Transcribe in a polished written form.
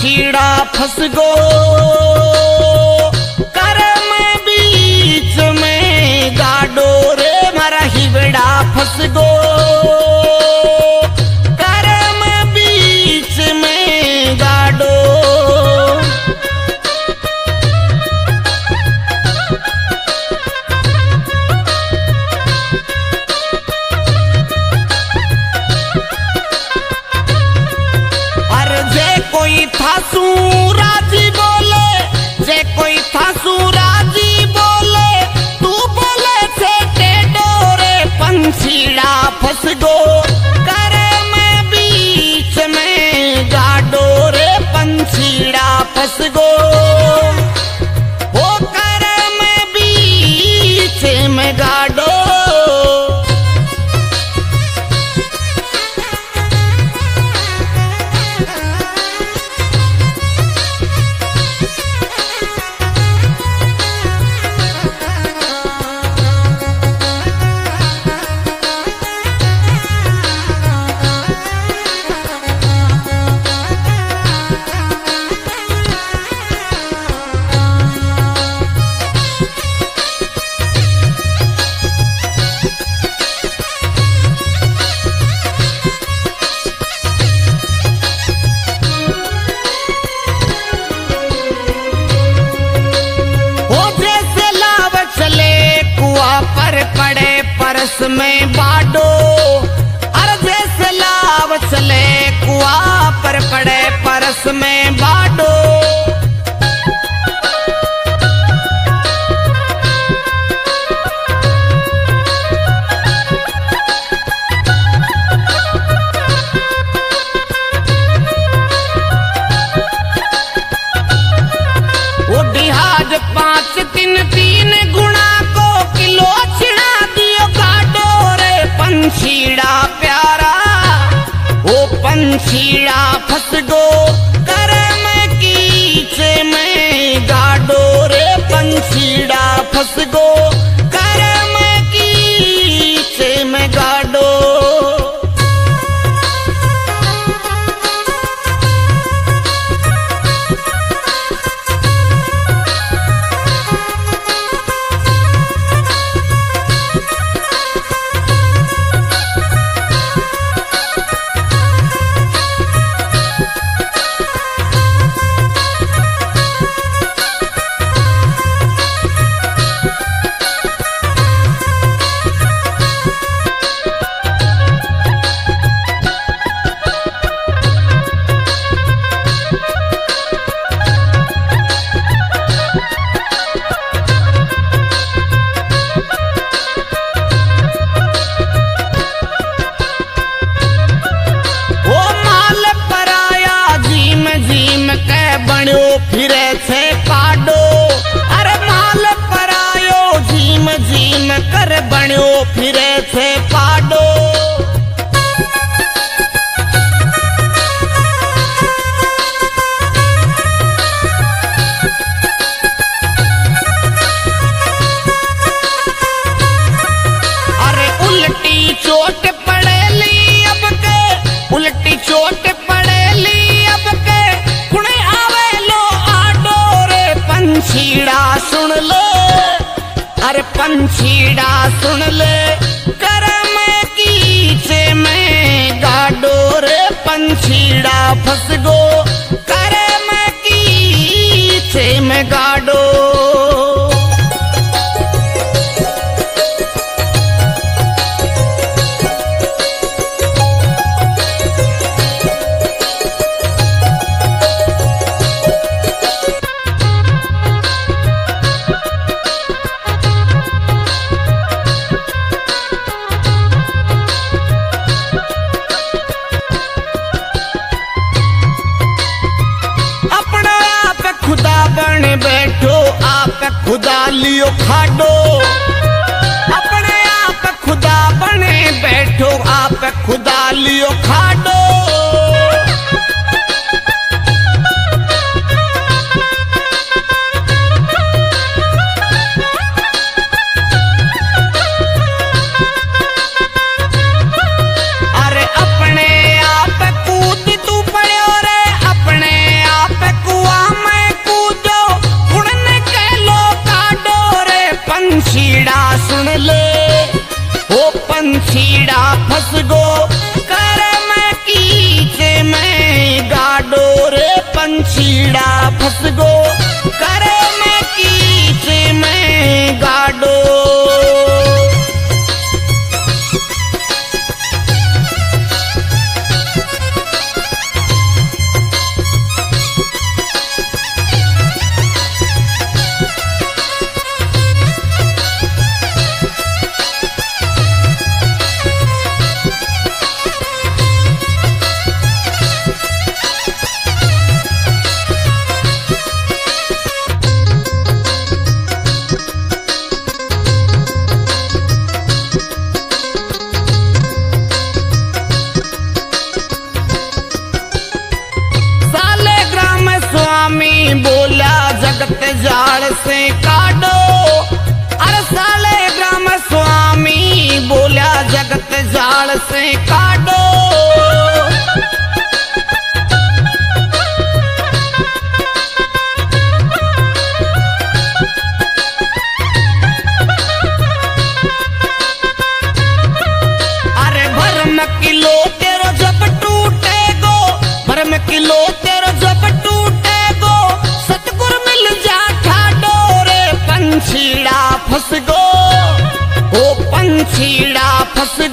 पंछीड़ा फंस गो करम बीच में गाडो रे मारा हिवड़ा फंस गो करम बीच में गाडो। कोई थासू राजी बोले जे कोई थासू राजी बोले तू बोले से टेडोरे पंछीड़ा फंस गो करम बीच में गाडो रे पंछीड़ा फंस गो वो करम बीच में गाडो। पड़े परस में बाडो अरे जैसे लाव चले कुआ पर पड़े परस में बाडो। वो डिहाज 5 3 गुणा को किलो पंछीड़ा प्यारा वो पंछीड़ा फंस गो करम कीचे में गाडो रे पंछीड़ा फंस गो करम कीचे में गाडो। बण्यो फिरे थे पाडो अरे माल परायो झीम झीम कर बण्यो फिरे थे पाडो। अरे उल्टी चोट पड़ेली अब के उल्टी चोट पड़ेली अब के पंछीड़ा सुन ले अरे पंछीड़ा सुन ले करम कीचे में गाडो रे पंछीड़ा फंस गो करम कीचे में गाडो। बैठो आप खुदा लियो खाडो अपने आप खुदा बने बैठो आप खुदा लियो खाडो। अरे अपने आप कूद तू पड़ो रे अपने आप पंछीड़ा फंस गो करे में कीच में गाडो। बोला जगत जाड़ से काटो। अरे साले ग्राम स्वामी बोला जगत जाड़ से काटो। अरे भरम किलो तेरो जब टूटेगो, भरम किलो तेरो जब टूटेगो, सतगुर मिल जा ठाडो रे पंछीड़ा फंस गो, ओ पंछीड़ा फंस